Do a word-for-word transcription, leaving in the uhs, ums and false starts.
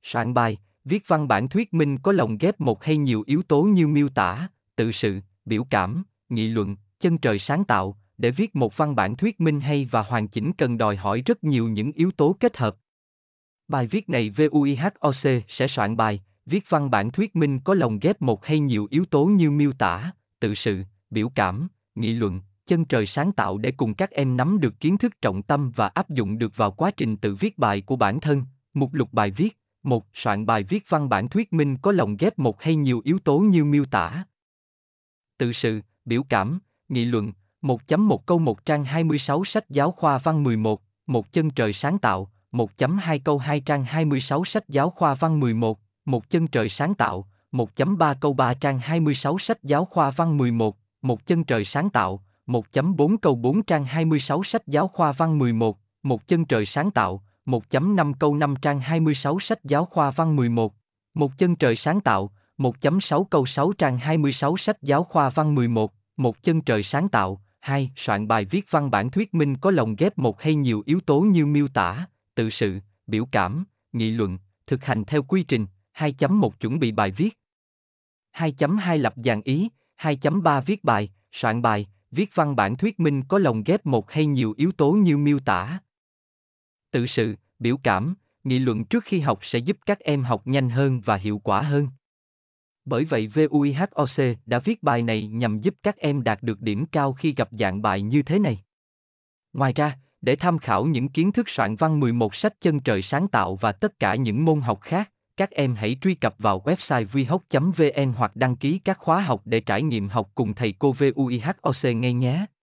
Soạn bài, viết văn bản thuyết minh có lồng ghép một hay nhiều yếu tố như miêu tả, tự sự, biểu cảm, nghị luận, chân trời sáng tạo. Để viết một văn bản thuyết minh hay và hoàn chỉnh cần đòi hỏi rất nhiều những yếu tố kết hợp. Bài viết này VUIHOC sẽ soạn bài, viết văn bản thuyết minh có lồng ghép một hay nhiều yếu tố như miêu tả, tự sự, biểu cảm, nghị luận, chân trời sáng tạo để cùng các em nắm được kiến thức trọng tâm và áp dụng được vào quá trình tự viết bài của bản thân. Mục lục bài viết. một. Soạn bài viết văn bản thuyết minh có lồng ghép một hay nhiều yếu tố như miêu tả, tự sự, biểu cảm, nghị luận. một chấm một câu một trang hai mươi sáu sách giáo khoa văn mười một, một chân trời sáng tạo. một chấm hai câu hai trang hai mươi sáu sách giáo khoa văn mười một, một chân trời sáng tạo. một chấm ba câu ba trang hai mươi sáu sách giáo khoa văn mười một, một chân trời sáng tạo. một chấm bốn câu bốn trang hai mươi sáu sách giáo khoa văn mười một, một chân trời sáng tạo. một chấm năm câu năm trang hai mươi sáu sách giáo khoa văn mười một, một chân trời sáng tạo. một chấm sáu câu sáu trang hai mươi sáu sách giáo khoa văn mười một, một chân trời sáng tạo. hai. Soạn bài viết văn bản thuyết minh có lồng ghép một hay nhiều yếu tố như miêu tả, tự sự, biểu cảm, nghị luận, thực hành theo quy trình. hai chấm một Chuẩn bị bài viết. hai chấm hai Lập dàn ý. hai chấm ba Viết bài, soạn bài, viết văn bản thuyết minh có lồng ghép một hay nhiều yếu tố như miêu tả, tự sự, biểu cảm, nghị luận trước khi học sẽ giúp các em học nhanh hơn và hiệu quả hơn. Bởi vậy VUIHOC đã viết bài này nhằm giúp các em đạt được điểm cao khi gặp dạng bài như thế này. Ngoài ra, để tham khảo những kiến thức soạn văn mười một sách chân trời sáng tạo và tất cả những môn học khác, các em hãy truy cập vào website vihoc chấm vn hoặc đăng ký các khóa học để trải nghiệm học cùng thầy cô VUIHOC ngay nhé.